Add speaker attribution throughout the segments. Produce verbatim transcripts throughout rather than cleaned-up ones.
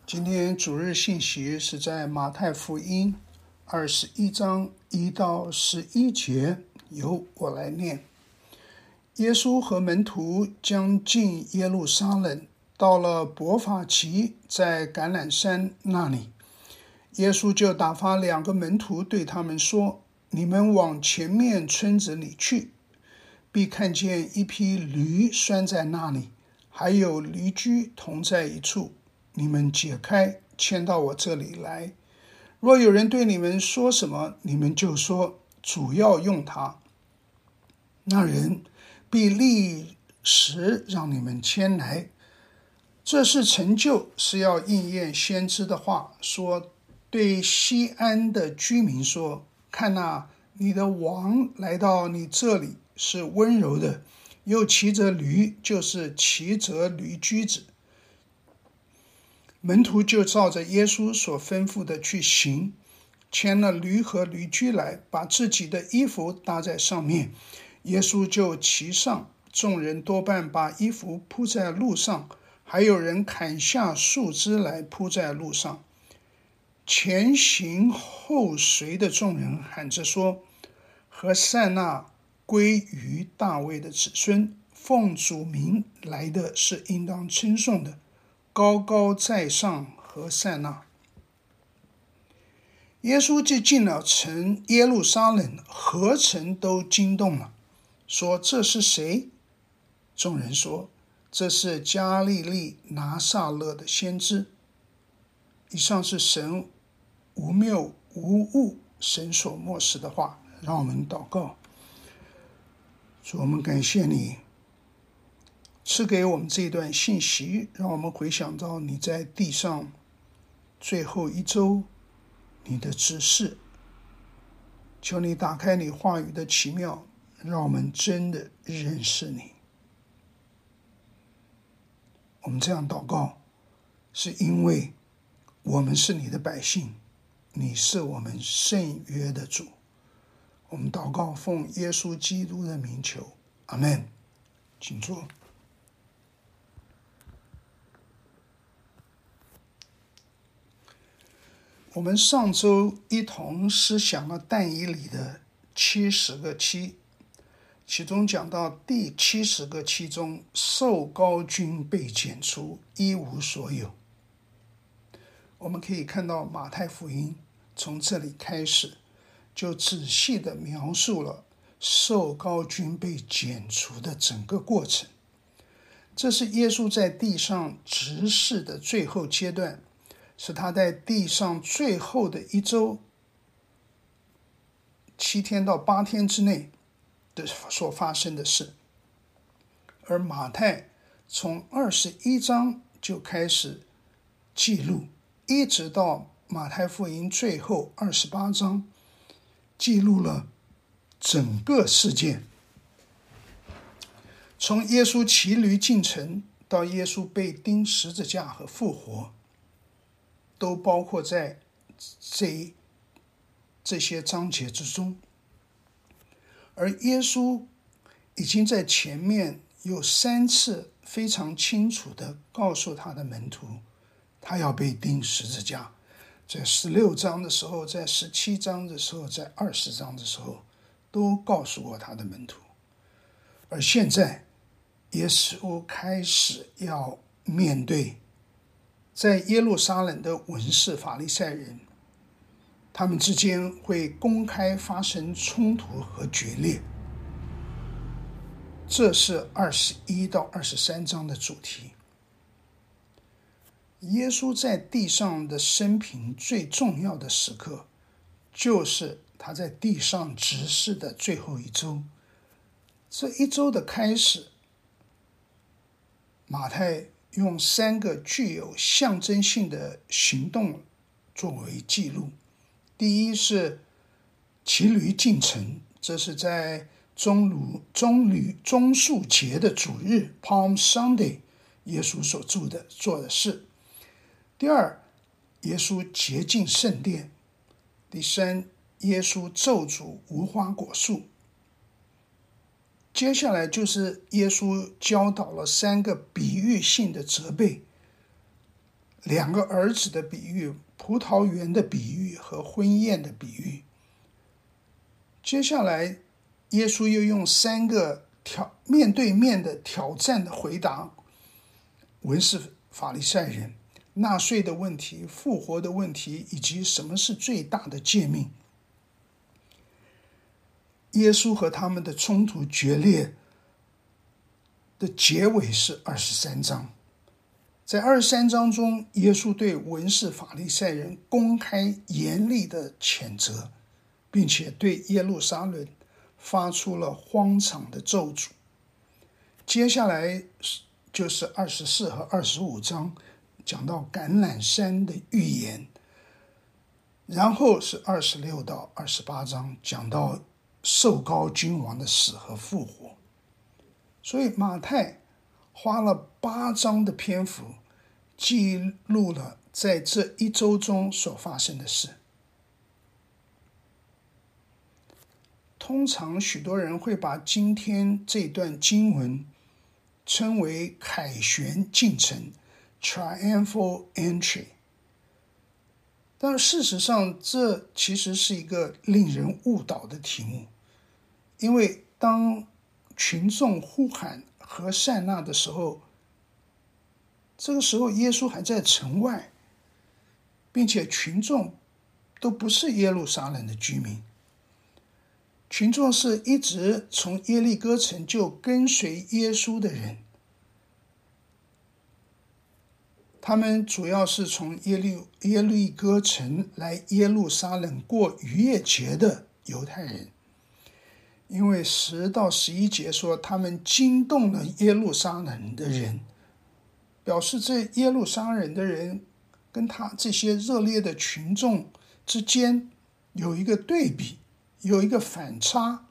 Speaker 1: 今天主日信息是在马太福音二十一章一到十一节，由我来念。耶稣和门徒将进耶路撒冷，到了伯法其，在橄榄山那里，耶稣就打发两个门徒对他们说：你们往前面村子里去，必看见一匹驴拴在那里，还有驴驹同在一处，你们解开，牵到我这里来。若有人对你们说什么，你们就说，主要用它。那人必立时让你们牵来。这是成就，是要应验先知的话，说对西安的居民说，看哪，你的王来到你这里，是温柔的，又骑着驴，就是骑着驴驹子。门徒就照着耶稣所吩咐的去行，牵了驴和驴驹来，把自己的衣服搭在上面，耶稣就骑上。众人多半把衣服铺在路上，还有人砍下树枝来铺在路上。前行后随的众人喊着说：和塞那归于大卫的子孙，奉主名来的是应当称颂的，高高在上和塞那。耶稣既进了城耶路撒冷，何城都惊动了，说：这是谁？众人说：这是加利利拿撒勒的先知。以上是神无谬无误，神所默示的话。让我们祷告。主，我们感谢你赐给我们这段信息，让我们回想到你在地上最后一周你的指示。求你打开你话语的奇妙，让我们真的认识你。我们这样祷告，是因为我们是你的百姓，你是我们圣约的主。我们祷告奉耶稣基督的名求，阿们。请坐。我们上周一同思想了但以理的七十个七，其中讲到第七十个七中，受膏君被剪除，一无所有。我们可以看到马太福音从这里开始，就仔细地描述了受膏君被剪除的整个过程。这是耶稣在地上执事的最后阶段，是他在地上最后的一周，七天到八天之内的所发生的事。而马太从二十一章就开始记录，一直到马太福音最后二十八章，记录了整个事件。从耶稣骑驴进城到耶稣被钉十字架和复活，都包括在这这些章节之中。而耶稣已经在前面有三次非常清楚地告诉他的门徒，他要被钉十字架。在十六章的时候，在十七章的时候，在二十章的时候，都告诉过他的门徒。而现在耶稣开始要面对在耶路撒冷的文士法利赛人，他们之间会公开发生冲突和决裂。这是二十一到二十三章的主题。耶稣在地上的生平最重要的时刻，就是他在地上执事的最后一周。这一周的开始，马太用三个具有象征性的行动作为记录。第一是骑驴进城，这是在棕榈棕榈棕树节的主日 Palm Sunday 耶稣所做的做的事。第二，耶稣洁净圣殿。第三，耶稣咒诅无花果树。接下来就是耶稣教导了三个比喻性的责备， 两个儿子的比喻、葡萄园的比喻和婚宴的比喻。接下来，耶稣又用三个挑面对面的挑战的回答文士法利赛人纳税的问题、复活的问题，以及什么是最大的诫命。耶稣和他们的冲突决裂的结尾是二十三章。在二十三章中，耶稣对文士法利赛人公开严厉的谴责，并且对耶路撒冷发出了荒场的咒诅。接下来就是二十四和二十五章，讲到橄榄山的预言，然后是二十六到二十八章，讲到受膏君王的死和复活。所以马太花了八章的篇幅，记录了在这一周中所发生的事。通常许多人会把今天这段经文称为凯旋进城 （Triumphal Entry）， 但事实上这其实是一个令人误导的题目，因为当群众呼喊和善纳的时候，这个时候耶稣还在城外，并且群众都不是耶路撒冷的居民。群众是一直从耶利哥城就跟随耶稣的人，他们主要是从耶利耶利哥城来耶路撒冷过逾越节的犹太人。因为十到十一节说他们惊动了耶路撒冷的人，表示这耶路撒冷的人跟他这些热烈的群众之间有一个对比，有一个反差。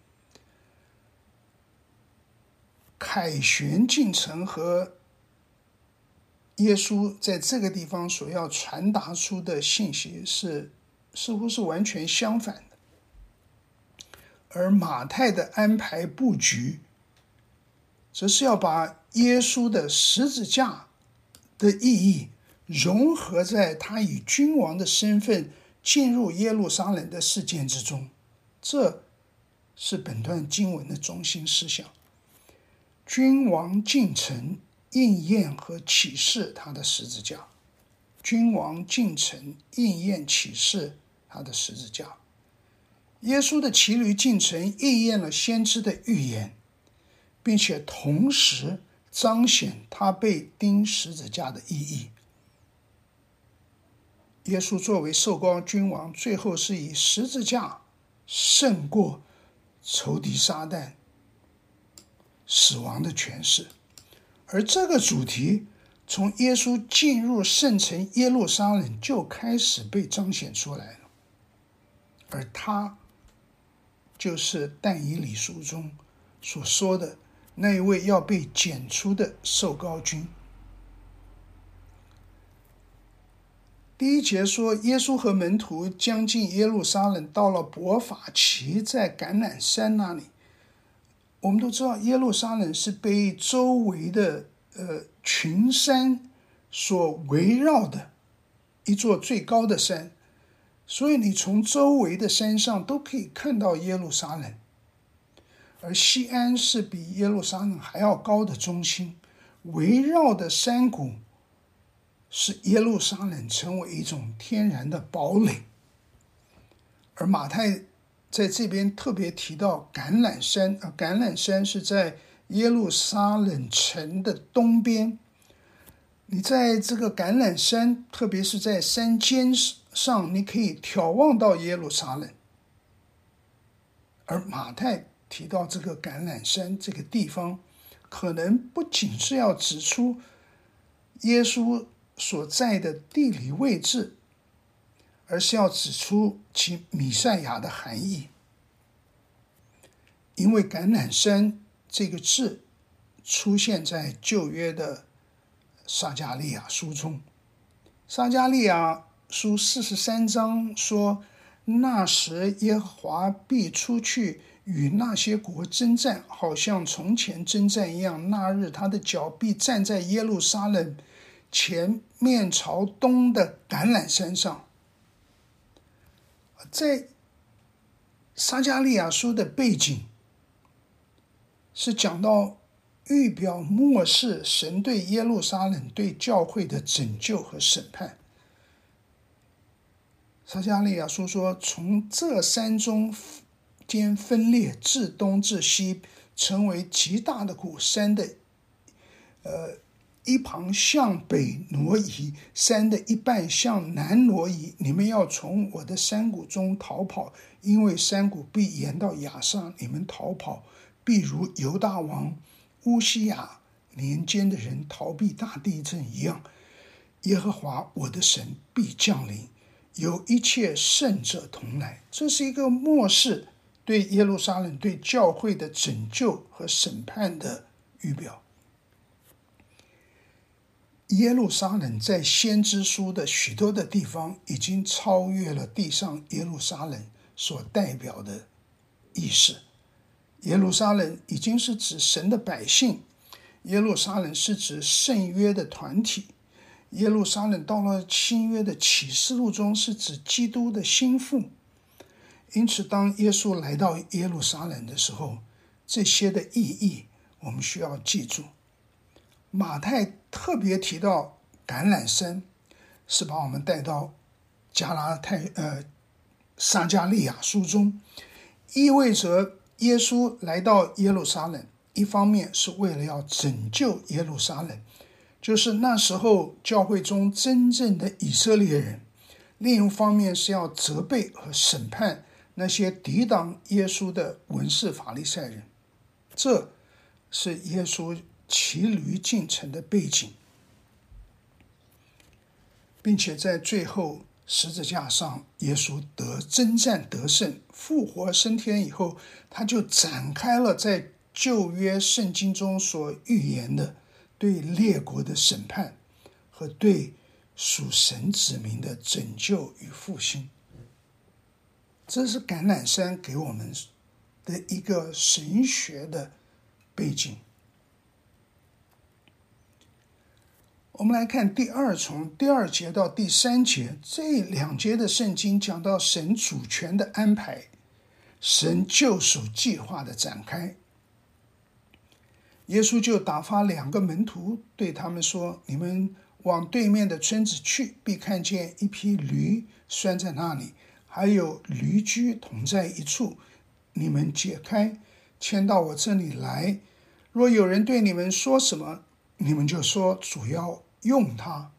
Speaker 1: 凯旋进城和耶稣在这个地方所要传达出的信息是似乎是完全相反的。而马太的安排布局则是要把耶稣的十字架的意义融合在他以君王的身份进入耶路撒冷的事件之中，这是本段经文的中心思想。君王进城应验和启示他的十字架，君王进城应验启示他的十字架。耶稣的骑驴进城应验了先知的预言，并且同时彰显他被钉十字架的意义。耶稣作为受膏君王，最后是以十字架胜过仇敌撒旦死亡的权势。而这个主题从耶稣进入圣城耶路撒冷就开始被彰显出来了，而他就是但以理书中所说的那一位要被拣出的受膏君。第一节说，耶稣和门徒将近耶路撒冷，到了伯法其在橄榄山那里。我们都知道耶路撒冷是被周围的呃群山所围绕的一座最高的山，所以你从周围的山上都可以看到耶路撒冷。而西安是比耶路撒冷还要高的中心，围绕的山谷使耶路撒冷成为一种天然的堡垒。而马太在这边特别提到橄榄山，呃，橄榄山是在耶路撒冷城的东边。你在这个橄榄山，特别是在山尖上，你可以眺望到耶路撒冷。而马太提到这个橄榄山这个地方，可能不仅是要指出耶稣所在的地理位置，而是要指出其弥赛亚的含义。因为橄榄山这个字出现在旧约的撒迦利亚书中，撒迦利亚书四十三章说，那时耶和华必出去与那些国征战，好像从前征战一样，那日他的脚必站在耶路撒冷， 前面朝东的橄榄山上。在撒迦利亚书的背景是讲到预表末世神对耶路撒冷对教会的拯救和审判。撒迦利亚书说，从这山中间分裂至东至西，成为极大的谷，山的呃一旁向北挪移，山的一半向南挪移。你们要从我的山谷中逃跑，因为山谷必延到亚萨，你们逃跑必如犹大王乌西雅年间的人逃避大地震一样。耶和华我的神必降临，有一切圣者同来。这是一个末世对耶路撒冷对教会的拯救和审判的预表。耶路撒冷在先知书的许多的地方已经超越了地上耶路撒冷所代表的意思。耶路撒冷已经是指神的百姓，耶路撒冷是指圣约的团体，耶路撒冷到了新约的启示录中是指基督的心腹。因此当耶稣来到耶路撒冷的时候，这些的意义我们需要记住。马太特别提到橄榄山，是把我们带到加拉太呃撒迦利亚书中，意味着耶稣来到耶路撒冷，一方面是为了要拯救耶路撒冷，就是那时候教会中真正的以色列人；另一方面是要责备和审判那些抵挡耶稣的文士法利赛人。这是耶稣骑驴进城的背景，并且在最后十字架上，耶稣得征战得胜，复活升天以后，他就展开了在旧约圣经中所预言的对列国的审判和对属神子民的拯救与复兴。这是橄榄山给我们的一个神学的背景。我们来看第二，从第二节到第三节，这两节的圣经讲到神主权的安排，神救赎计划的展开。耶稣就打发两个门徒，对他们说，你们往对面的村子去，必看见一匹驴拴在那里，还有驴驹同在一处，你们解开，牵到我这里来。若有人对你们说什么，你们就说，主要用它，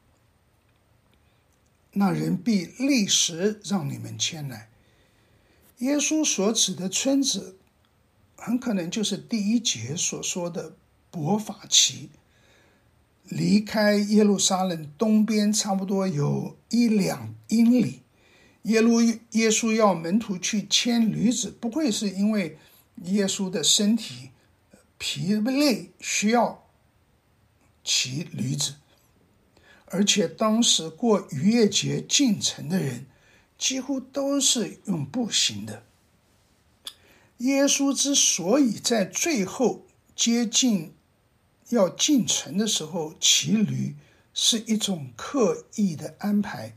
Speaker 1: 那人必立时让你们牵来。耶稣所指的村子很可能就是第一节所说的伯法其，离开耶路撒冷东边差不多有一两英里。耶路耶稣要门徒去牵驴子，不会是因为耶稣的身体疲累需要骑驴子，而且当时过逾越节进城的人几乎都是用步行的。耶稣之所以在最后接近要进城的时候骑驴，是一种刻意的安排。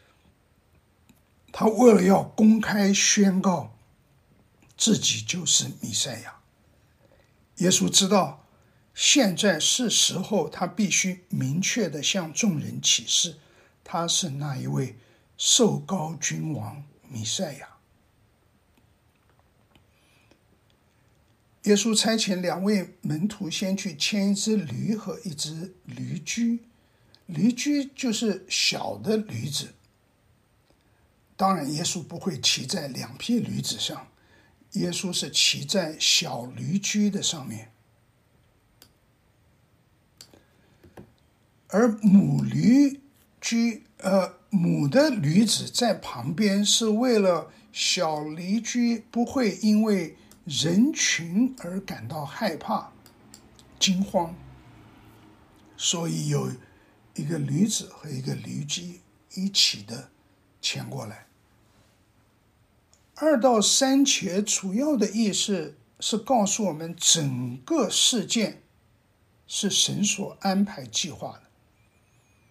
Speaker 1: 他为了要公开宣告自己就是弥赛亚。耶稣知道现在是时候，他必须明确地向众人启示，他是那一位受膏君王弥赛亚。耶稣差遣两位门徒先去牵一只驴和一只驴驹，驴驹就是小的驴子。当然耶稣不会骑在两匹驴子上，耶稣是骑在小驴驹的上面，而母驴驹呃母的驴子在旁边，是为了小驴驹不会因为人群而感到害怕惊慌，所以有一个驴子和一个驴驹一起的牵过来。二到三节主要的意思是告诉我们，整个事件是神所安排计划的。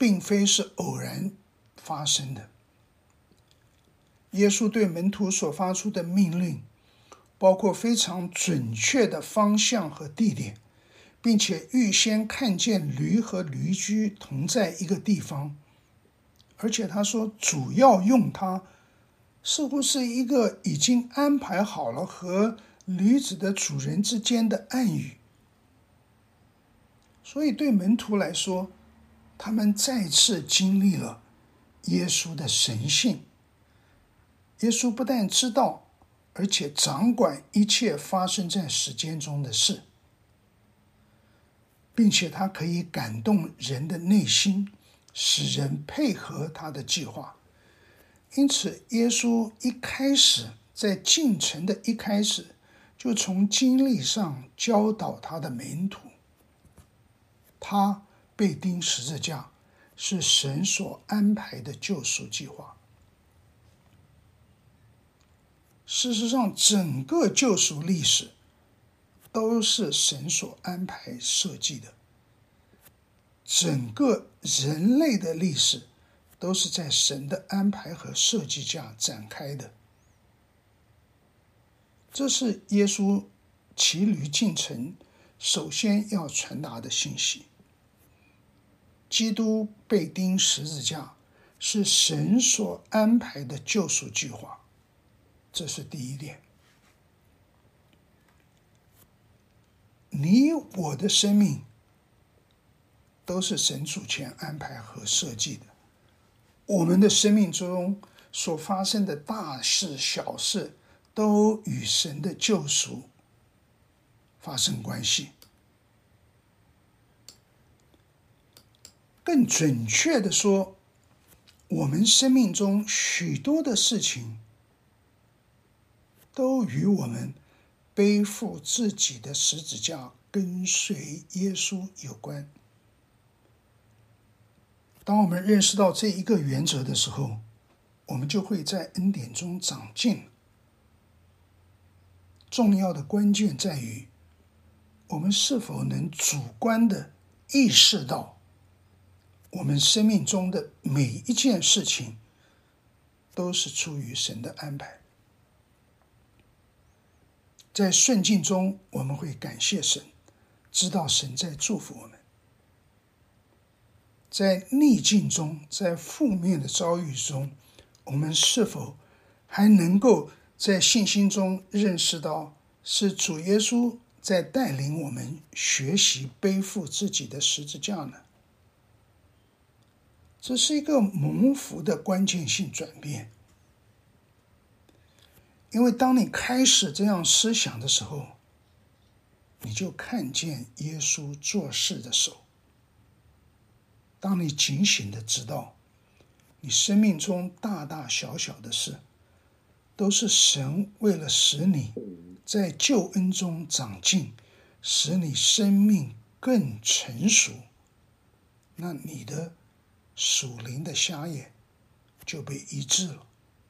Speaker 1: 并非是偶然发生的。耶稣对门徒所发出的命令，包括非常准确的方向和地点，并且预先看见驴和驴驹同在一个地方，而且他说主要用它，似乎是一个已经安排好了和驴子的主人之间的暗语。所以对门徒来说，他们再次经历了耶稣的神性。耶稣不但知道，而且掌管一切发生在时间中的事，并且他可以感动人的内心，使人配合他的计划。因此，耶稣一开始在进程的一开始，就从经历上教导他的门徒。他被钉十字架，是神所安排的救赎计划。事实上，整个救赎历史都是神所安排设计的，整个人类的历史都是在神的安排和设计下展开的。这是耶稣骑驴进城首先要传达的信息。基督被钉十字架是神所安排的救赎计划，这是第一点。你我的生命都是神主权安排和设计的，我们的生命中所发生的大事小事都与神的救赎发生关系。更准确地说，我们生命中许多的事情都与我们背负自己的十字架跟随耶稣有关。当我们认识到这一个原则的时候，我们就会在恩典中长进。重要的关键在于，我们是否能主观地意识到我们生命中的每一件事情都是出于神的安排。在顺境中，我们会感谢神，知道神在祝福我们；在逆境中，在负面的遭遇中，我们是否还能够在信心中认识到是主耶稣在带领我们学习背负自己的十字架呢？这是一个蒙福的关键性转变。因为当你开始这样思想的时候，你就看见耶稣做事的手。当你警醒地知道，你生命中大大小小的事，都是神为了使你在救恩中长进，使你生命更成熟，那你的属灵的瞎眼就被医治了。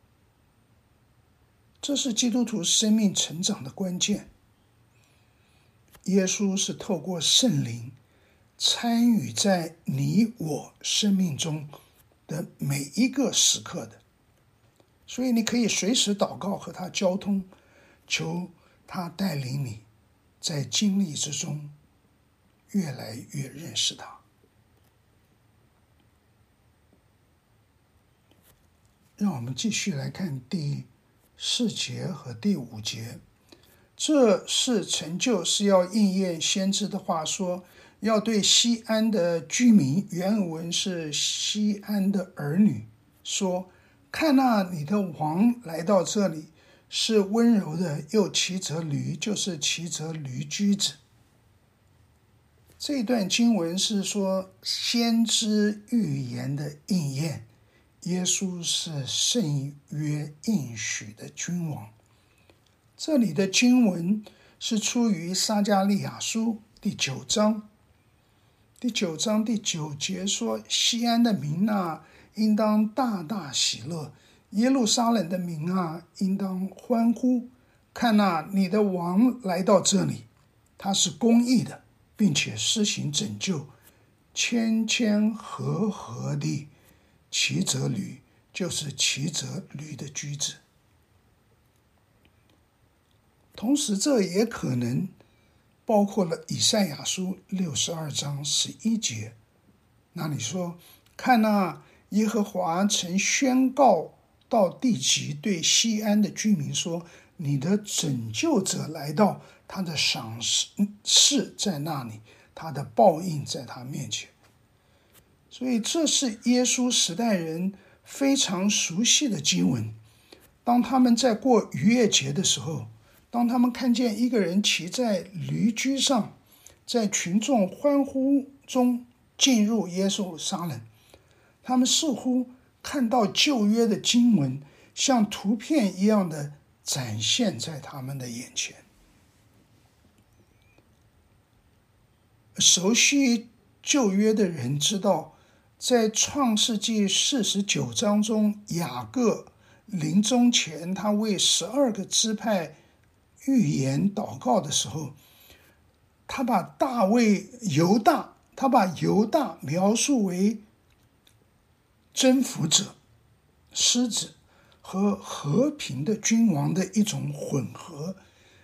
Speaker 1: 这是基督徒生命成长的关键。耶稣是透过圣灵参与在你我生命中的每一个时刻的，所以你可以随时祷告和他交通，求他带领你在经历之中越来越认识他。让我们继续来看第四节和第五节。这事成就是要应验先知的话说，要对西安的居民，原文是西安的儿女，说：看哪，你的王来到这里，是温柔的，又骑着驴，就是骑着驴驹子。这段经文是说先知预言的应验，耶稣是圣约应许的君王。这里的经文是出于撒迦利亚书第九章。第九章第九节说：西安的民啊，应当大大喜乐；耶路撒冷的民啊，应当欢呼。看哪，你的王来到这里，他是公义的，并且施行拯救， 谦谦和和地骑着驴，就是骑着驴的驹子。同时这也可能包括了以赛亚书六十二章十一节，那里说，看哪，耶和华曾宣告到地极，对西安的居民说，你的拯救者来到，他的赏赐在那里，他的报应在他面前。所以这是耶稣时代人非常熟悉的经文。当他们在过逾越节的时候，当他们看见一个人骑在驴驹上，在群众欢呼中进入耶路撒冷，他们似乎看到旧约的经文像图片一样的展现在他们的眼前。熟悉旧约的人知道，在创世纪四十九章中，雅各临终前他为十二个支派预言祷告的时候，他把大卫犹大他把犹大描述为征服者、狮子和和平的君王的一种混合。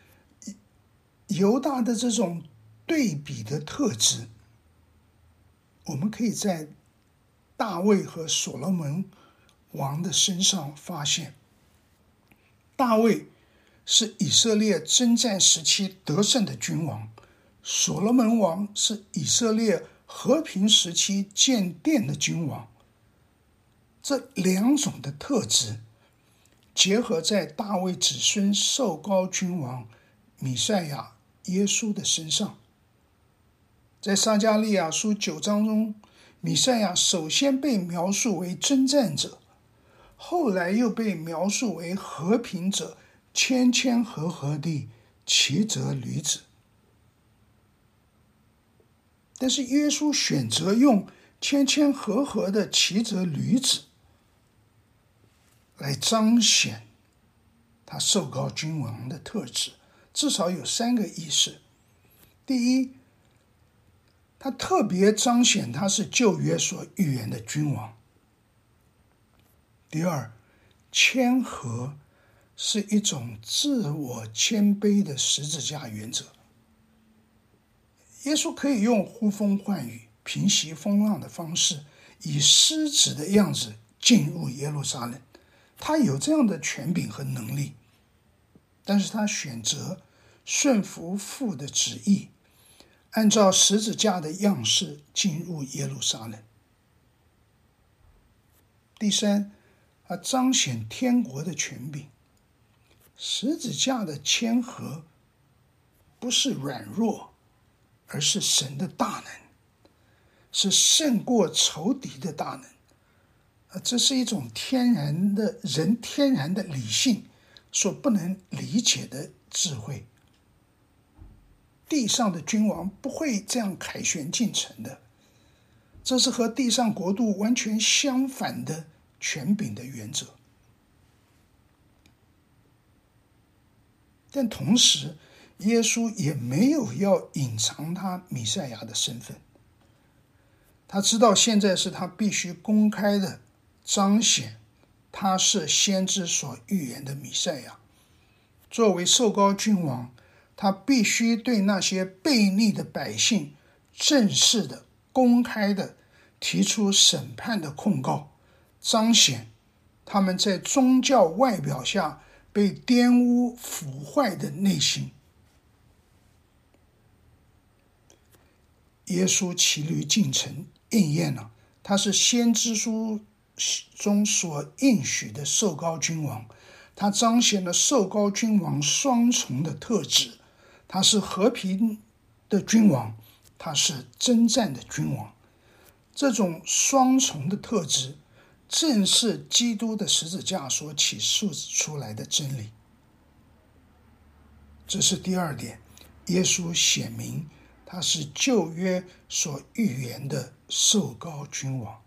Speaker 1: 犹大的这种对比的特质，我们可以在大卫和所罗门王的身上发现。大卫是以色列征战时期得胜的君王，所罗门王是以色列和平时期建殿的君王。这两种的特质结合在大卫子孙受膏君王弥赛亚耶稣的身上。在撒迦利亚书九章中，弥赛亚首先被描述为征战者，后来又被描述为和平者，谦谦和和地骑着驴子。但是耶稣选择用谦谦和和的骑着驴子来彰显他受膏君王的特质，至少有三个意思。第一，他特别彰显他是旧约所预言的君王。第二，谦和是一种自我谦卑的十字架原则。耶稣可以用呼风唤雨、平息风浪的方式，以狮子的样子进入耶路撒冷，他有这样的权柄和能力，但是他选择顺服父的旨意，按照十字架的样式进入耶路撒冷。第三，他彰显天国的权柄。十字架的谦和不是软弱，而是神的大能，是胜过仇敌的大能。这是一种天然的人天然的理性所不能理解的智慧。地上的君王不会这样凯旋进城的，这是和地上国度完全相反的权柄的原则。但同时，耶稣也没有要隐藏他弥赛亚的身份。他知道现在是他必须公开的彰显他是先知所预言的弥赛亚。作为受膏君王，他必须对那些悖逆的百姓正式的、公开的提出审判的控告，彰显他们在宗教外表下被玷污腐坏的内心。耶稣骑驴进城，应验了他是先知书中所应许的受膏君王。他彰显了受膏君王双重的特质，他是和平的君王，他是征战的君王。这种双重的特质正是基督的十字架所启示出来的真理。这是第二点，耶稣显明他是旧约所预言的受膏君王。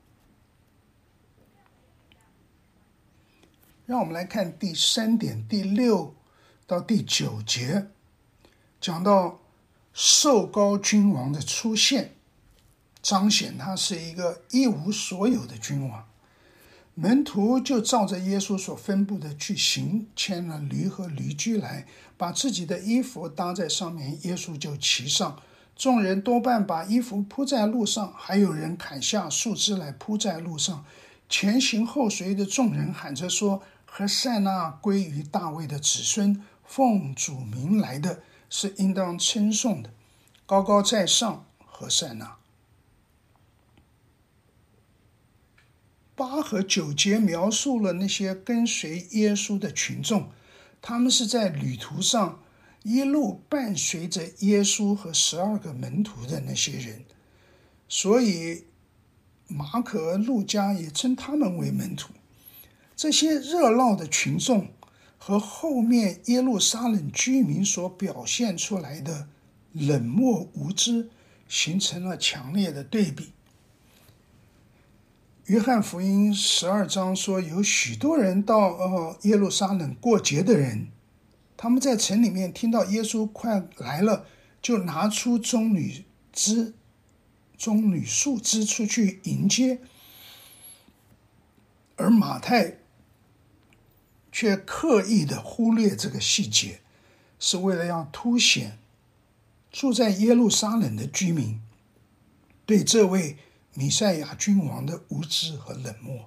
Speaker 1: 让我们来看第三点，第六到第九节，讲到受膏君王的出现。 彰显他是一个一无所有的君王。门徒就照着耶稣所吩咐的去行，牵了驴和驴驹来，把自己的衣服搭在上面，耶稣就骑上。众人多半把衣服铺在路上，还有人砍下树枝来铺在路上。前行后随的众人喊着说：和塞那归于大卫的子孙，奉主名来的，是应当称颂的。高高在上，和塞那。八和九节描述了那些跟随耶稣的群众，他们是在旅途上一路伴随着耶稣和十二个门徒的那些人，所以马可、路加也称他们为门徒。这些热闹的群众和后面耶路撒冷居民所表现出来的冷漠无知，形成了强烈的对比。约翰福音十二章说，有许多人到呃耶路撒冷过节的人，他们在城里面听到耶稣快来了，就拿出棕榈枝、棕榈树枝出去迎接。而马太却刻意的忽略这个细节，是为了要凸显住在耶路撒冷的居民对这位弥赛亚君王的无知和冷漠。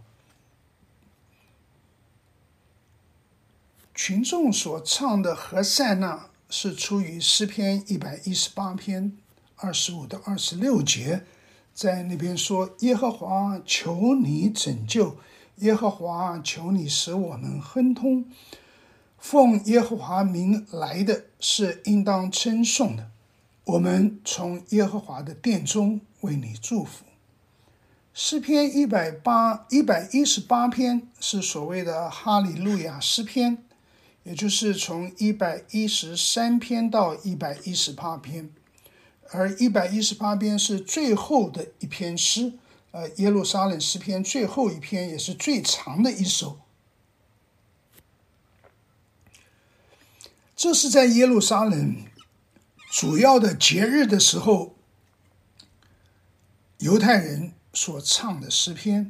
Speaker 1: 群众所唱的和塞那是出于诗篇一百一十八篇二十五到二十六节，在那边说：耶和华求你拯救，耶和华求你使我们亨通，奉耶和华名来的是应当称颂的，我们从耶和华的殿中为你祝福。诗篇一百一十八篇是所谓的哈利路亚诗篇，也就是从一百一十三篇到一百一十八篇，而一百一十八篇是最后的一篇诗，呃，耶路撒冷诗篇最后一篇，也是最长的一首。这是在耶路撒冷主要的节日的时候，犹太人所唱的诗篇。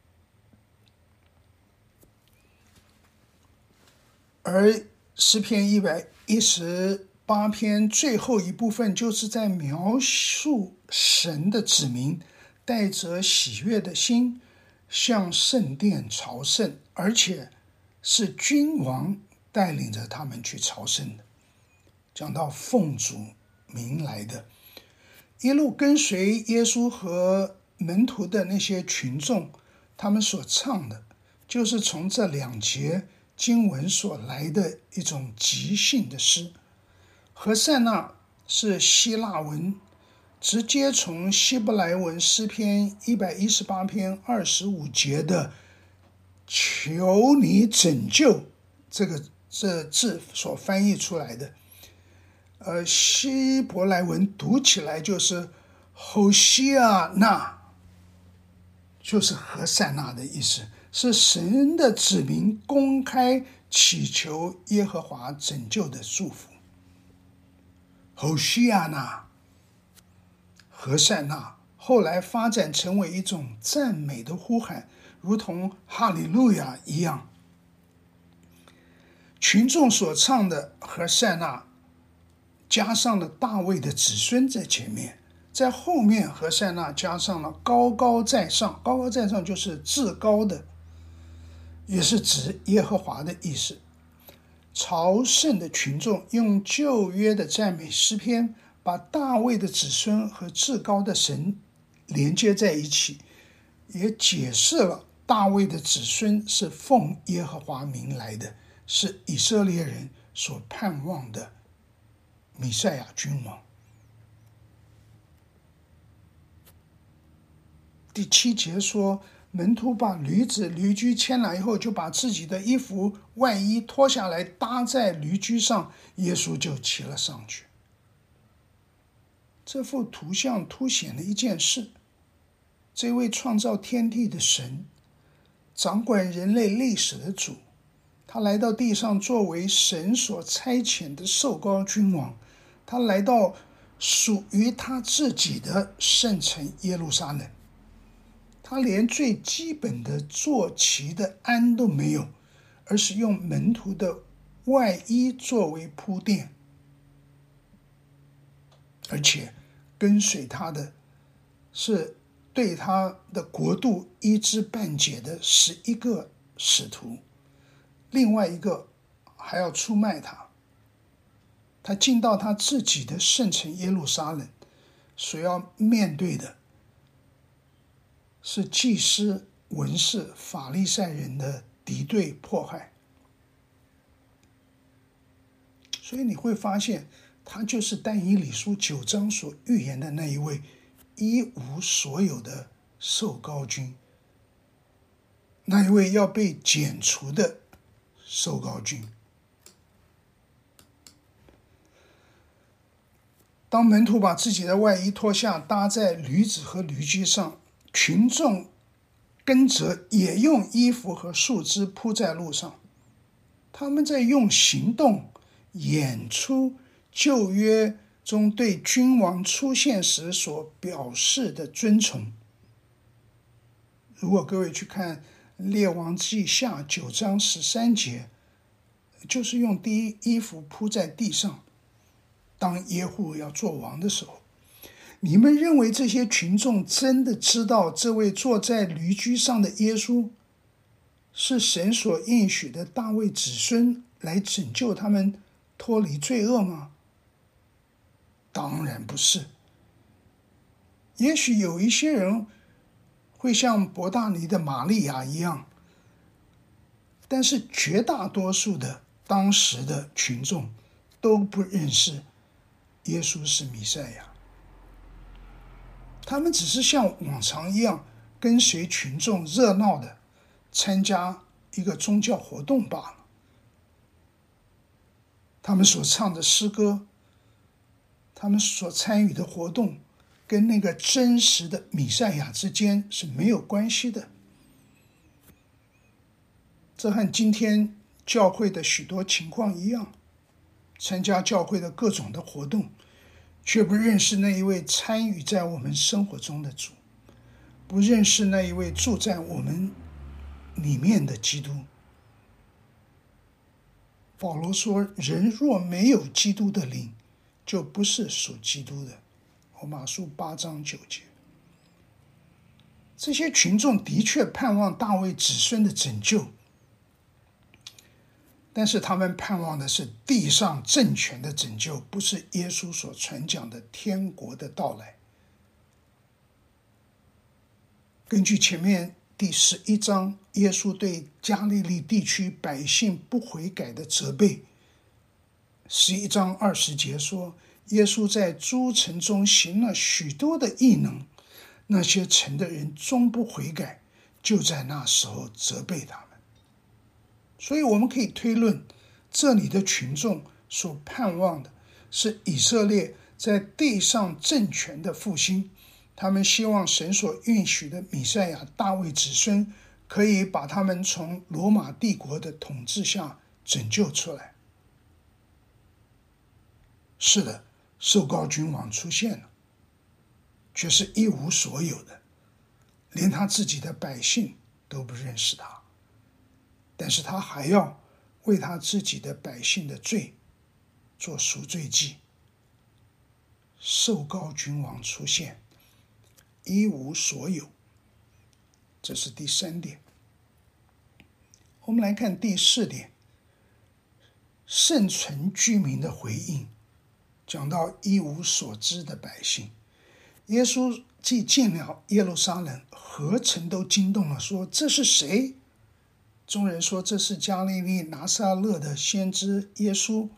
Speaker 1: 而诗篇一百一十八篇最后一部分，就是在描述神的子民带着喜悦的心向圣殿朝圣，而且是君王带领着他们去朝圣的。讲到奉主名来的，一路跟随耶稣和门徒的那些群众，他们所唱的就是从这两节经文所来的一种即兴的诗。和塞那是希腊文，直接从希伯来文诗篇一百一十八篇二十五节的求你拯救这个这字所翻译出来的。呃，希伯来文读起来就是侯西亚那，就是和塞那的意思，是神的子民公开祈求耶和华拯救的祝福。侯西亚那、和塞那后来发展成为一种赞美的呼喊，如同哈利路亚一样。群众所唱的和塞那加上了大卫的子孙在前面，在后面和塞那加上了高高在上，高高在上就是至高的，也是指耶和华的意思。朝圣的群众用旧约的赞美诗篇，把大卫的子孙和至高的神连接在一起，也解释了大卫的子孙是奉耶和华名来的，是以色列人所盼望的弥赛亚君王。第七节说，门徒把驴子驴驹牵来以后，就把自己的衣服外衣脱下来搭在驴驹上，耶稣就骑了上去。这幅图像凸显了一件事，这位创造天地的神，掌管人类历史的主，他来到地上作为神所差遣的受膏君王，他来到属于他自己的圣城耶路撒冷。他连最基本的坐骑的鞍都没有，而是用门徒的外衣作为铺垫，而且跟随他的是对他的国度一知半解的十一个使徒，另外一个还要出卖他。他进到他自己的圣城耶路撒冷，所要面对的是祭司、文士、法利赛人的敌对迫害。所以你会发现，他就是但以理书九章所预言的那一位一无所有的受膏君，那一位要被剪除的受膏君。当门徒把自己的外衣脱下，搭在驴子和驴驹上，群众跟着也用衣服和树枝铺在路上。他们在用行动演出旧约中对君王出现时所表示的尊崇。如果各位去看列王记下九章十三节，就是用第一衣服铺在地上，当耶户要做王的时候。你们认为这些群众真的知道这位坐在驴驹上的耶稣是神所应许的大卫子孙，来拯救他们脱离罪恶吗？当然不是。也许有一些人会像伯大尼的玛利亚一样，但是绝大多数的当时的群众都不认识耶稣是弥赛亚。他们只是像往常一样跟随群众热闹的参加一个宗教活动罢了。他们所唱的诗歌，他们所参与的活动，跟那个真实的弥赛亚之间是没有关系的。这和今天教会的许多情况一样，参加教会的各种的活动，却不认识那一位参与在我们生活中的主，不认识那一位住在我们里面的基督。保罗说，人若没有基督的灵，就不是属基督的。罗马书八章九节。这些群众的确盼望大卫子孙的拯救，但是他们盼望的是地上政权的拯救，不是耶稣所传讲的天国的到来。根据前面第十一章耶稣对加利利地区百姓不悔改的责备，十一章二十节说，耶稣在诸城中行了许多的异能，那些城的人终不悔改，就在那时候责备他们。所以我们可以推论，这里的群众所盼望的是以色列在地上政权的复兴，他们希望神所允许的弥赛亚大卫子孙可以把他们从罗马帝国的统治下拯救出来。是的，受膏君王出现了，却是一无所有的，连他自己的百姓都不认识他。但是他还要为他自己的百姓的罪做赎罪祭。受膏君王出现，一无所有，这是第三点。我们来看第四点，圣城居民的回应。讲到一无所知的百姓，耶稣既进了耶路撒冷，何城都惊动了，说这是谁？众人说这是加利利拿撒勒的先知耶稣。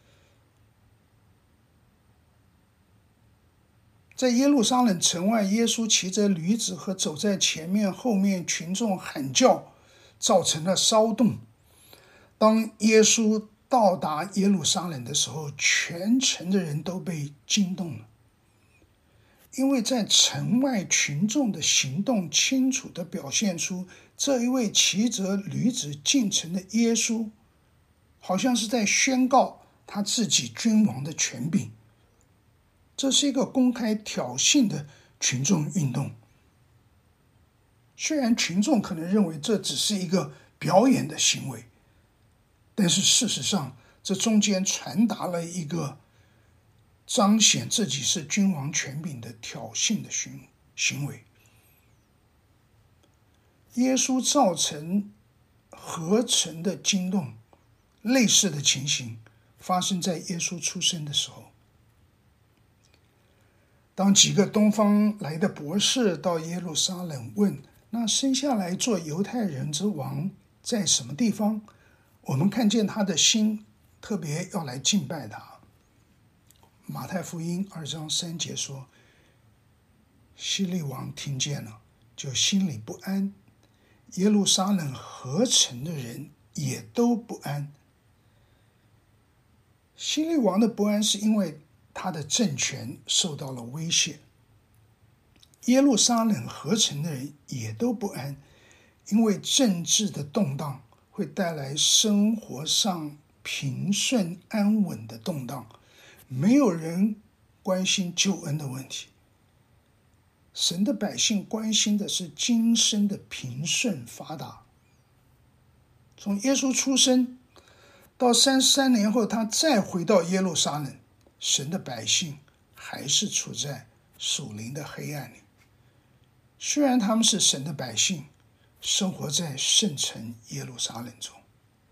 Speaker 1: 在耶路撒冷城外，耶稣骑着驴子和走在前面，后面群众喊叫，造成了骚动。当耶稣到达耶路撒冷的时候，全城的人都被惊动了，因为在城外群众的行动清楚地表现出这一位骑着驴子进城的耶稣，好像是在宣告他自己君王的权柄。 这是一个公开挑衅的群众运动。虽然群众可能认为这只是一个表演的行为，但是事实上，这中间传达了一个彰显自己是君王权柄的挑衅的行为。耶稣造成合成的惊动，类似的情形发生在耶稣出生的时候。当几个东方来的博士到耶路撒冷问，那生下来做犹太人之王在什么地方？我们看见他的心特别要来敬拜他。马太福音二章三节说，希律王听见了，就心里不安，耶路撒冷合城的人也都不安。希律王的不安是因为他的政权受到了威胁，耶路撒冷合城的人也都不安，因为政治的动荡会带来生活上平顺安稳的动荡，没有人关心救恩的问题。神的百姓关心的是今生的平顺发达。从耶稣出生到三十三年后，他再回到耶路撒冷，神的百姓还是处在属灵的黑暗里。虽然他们是神的百姓，生活在圣城耶路撒冷中。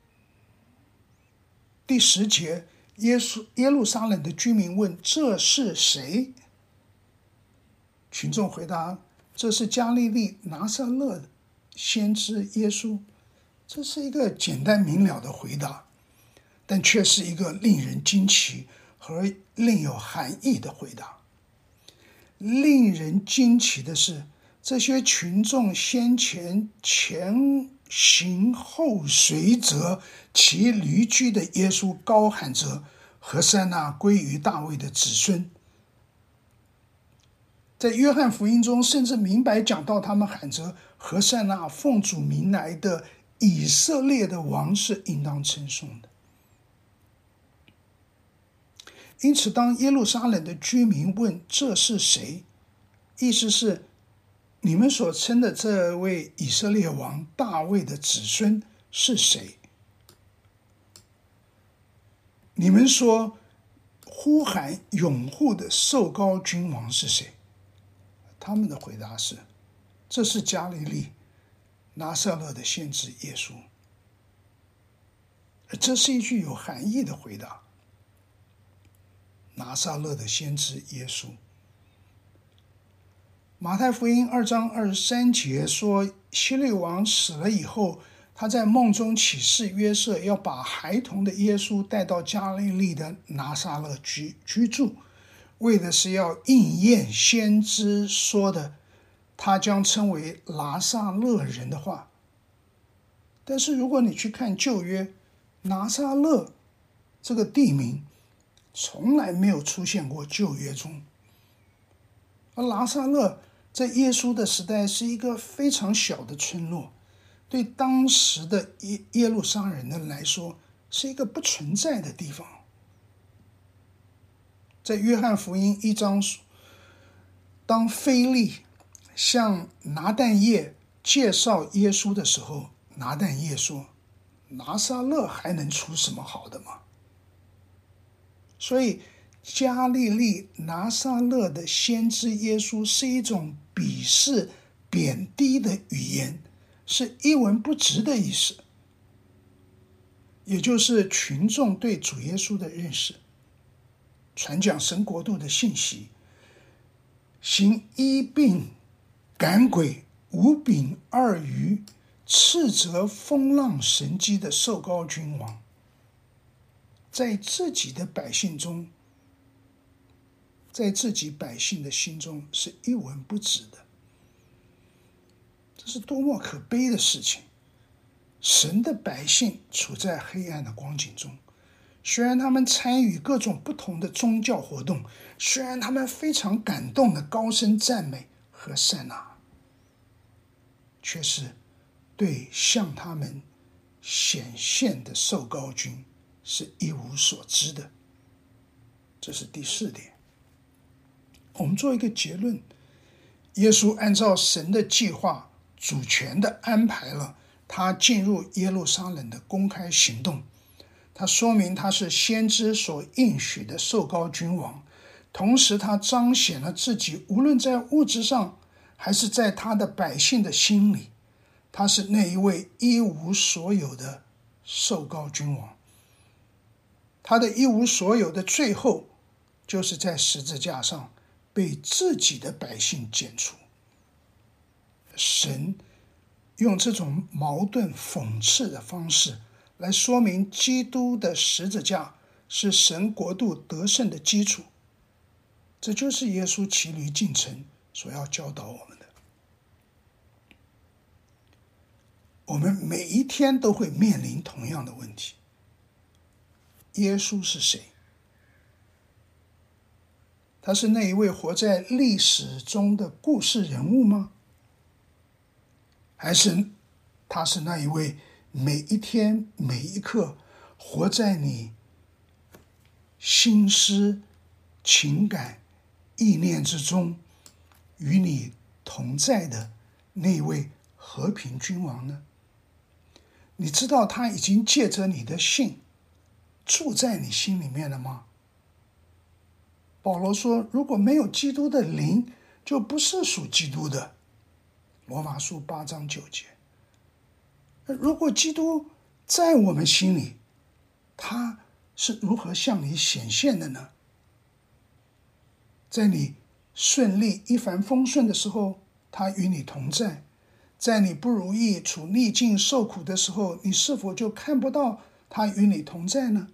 Speaker 1: 第十节，耶稣耶路撒冷的居民问：“这是谁？”群众回答：“这是加利利拿撒勒先知耶稣。”这是一个简单明了的回答，但却是一个令人惊奇和另有含义的回答。令人惊奇的是，这些群众先前前行后随着骑驴驹的耶稣高喊着和散那归于大卫的子孙。在约翰福音中甚至明白讲到他们喊着和散那奉主名来的以色列的王是应当称颂的。因此当耶路撒冷的居民问这是谁，意思是你们所称的这位以色列王大卫的子孙是谁？你们说呼喊拥护的受膏君王是谁？他们的回答是：这是加利利拿撒勒的先知耶稣。这是一句有含义的回答。拿撒勒的先知耶稣。马太福音二章二十三节说，希律王死了以后，他在梦中启示约瑟，要把孩童的耶稣带到加利利的拿撒勒 居, 居住，为的是要应验先知说的他将称为拿撒勒人的话。但是如果你去看旧约，拿撒勒这个地名从来没有出现过旧约中。而拿撒勒在耶稣的时代是一个非常小的村落，对当时的耶耶路撒冷人来说是一个不存在的地方。在约翰福音一章，当腓利向拿但业介绍耶稣的时候，拿但业说：拿撒勒还能出什么好的吗？所以加利利拿撒勒的先知耶稣是一种鄙视贬低的语言，是一文不值的意思，也就是群众对主耶稣的认识，传讲神国度的信息，行医病赶鬼五饼二鱼斥责风浪神机的受膏君王，在自己的百姓中，在自己百姓的心中是一文不值的。这是多么可悲的事情！神的百姓处在黑暗的光景中，虽然他们参与各种不同的宗教活动，虽然他们非常感动的高声赞美和善纳，却是对向他们显现的受膏君是一无所知的。这是第四点。 我们做一个结论：耶稣按照神的计划，主权的安排了他进入耶路撒冷的公开行动。他说明他是先知所应许的受膏君王，同时他彰显了自己无论在物质上还是在他的百姓的心里，他是那一位一无所有的受膏君王。他的一无所有的最后，就是在十字架上被自己的百姓剪除。神用这种矛盾讽刺的方式来说明基督的十字架是神国度得胜的基础，这就是耶稣骑驴进城所要教导我们的。我们每一天都会面临同样的问题：耶稣是谁？他是那一位活在历史中的故事人物吗？还是他是那一位每一天每一刻活在你心思、情感、意念之中，与你同在的那位和平君王呢？你知道他已经借着你的信住在你心里面了吗？保罗说，如果没有基督的灵，就不是属基督的。罗马书八章九节。如果基督在我们心里，他是如何向你显现的呢？在你顺利一帆风顺的时候，他与你同在；在你不如意、处逆境、受苦的时候，你是否就看不到他与你同在呢？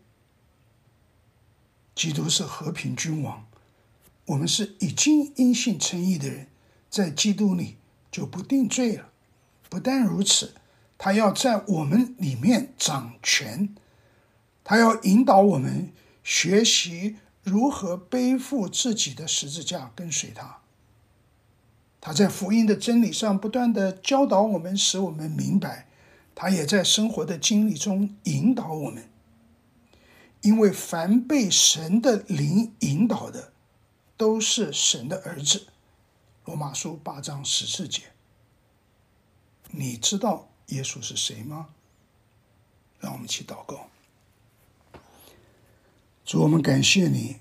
Speaker 1: 基督是和平君王，我们是已经因信称义的人，在基督里就不定罪了。不但如此，他要在我们里面掌权，他要引导我们学习如何背负自己的十字架跟随他。他在福音的真理上不断的教导我们，使我们明白，他也在生活的经历中引导我们。因为凡被神的灵引导的，都是神的儿子。罗马书八章十四节。你知道耶稣是谁吗？让我们一起祷告。主，我们感谢你，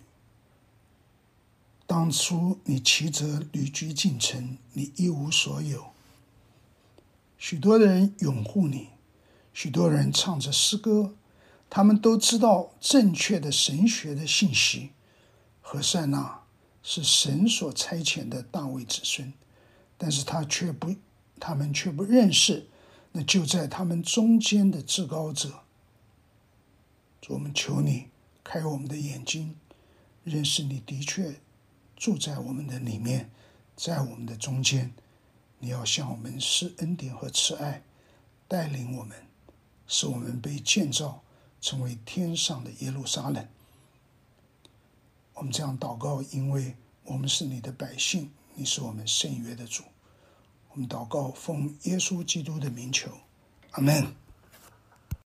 Speaker 1: 当初你骑着驴驹进城，你一无所有，许多人拥护你，许多人唱着诗歌，他们都知道正确的神学的信息。何塞纳是神所差遣的大卫子孙，但是他却不，他们却不认识那就在他们中间的至高者。主，我们求你开我们的眼睛，认识你的确住在我们的里面，在我们的中间。你要向我们施恩典和慈爱，带领我们，使我们被建造成为天上的耶路撒冷。我们这样祷告，因为我们是你的百姓，你是我们圣约的主。我们祷告奉耶稣基督的名求，阿们。